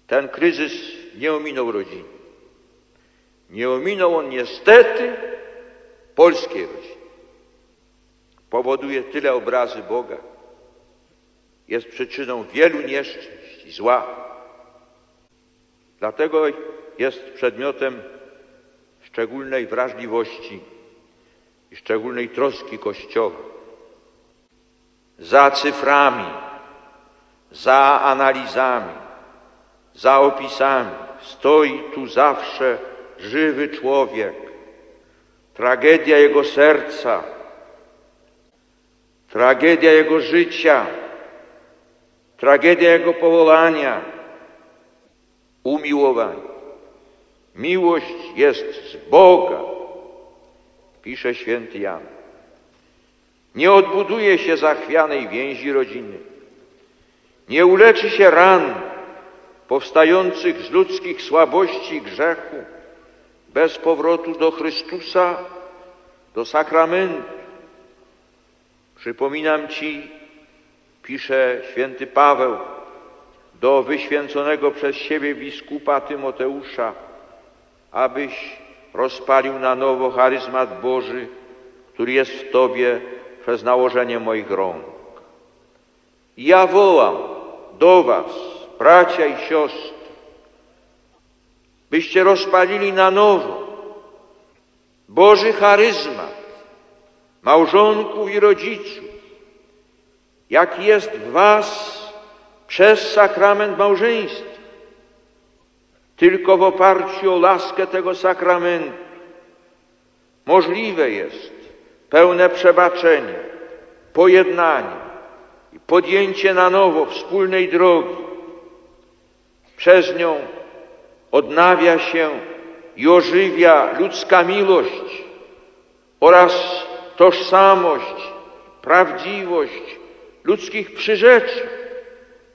Ten kryzys nie ominął rodziny. Nie ominął on niestety polskiej rodziny. Powoduje tyle obrazy Boga. Jest przyczyną wielu nieszczęść i zła. Dlatego jest przedmiotem szczególnej wrażliwości i szczególnej troski Kościoła. Za cyframi, za analizami, za opisami stoi tu zawsze żywy człowiek, tragedia jego serca, tragedia jego życia, tragedia jego powołania, umiłowania. Miłość jest z Boga, pisze święty Jan. Nie odbuduje się zachwianej więzi rodziny, nie uleczy się ran powstających z ludzkich słabości i grzechu bez powrotu do Chrystusa, do sakramentu. Przypominam Ci, pisze święty Paweł do wyświęconego przez siebie biskupa Tymoteusza, abyś rozpalił na nowo charyzmat Boży, który jest w Tobie przez nałożenie moich rąk. I ja wołam do Was, bracia i siostry, byście rozpalili na nowo Boży charyzmat małżonków i rodziców, jaki jest w Was przez sakrament małżeństwa. Tylko w oparciu o laskę tego sakramentu możliwe jest pełne przebaczenie, pojednanie i podjęcie na nowo wspólnej drogi. Przez nią odnawia się i ożywia ludzka miłość oraz tożsamość, prawdziwość ludzkich przyrzeczy.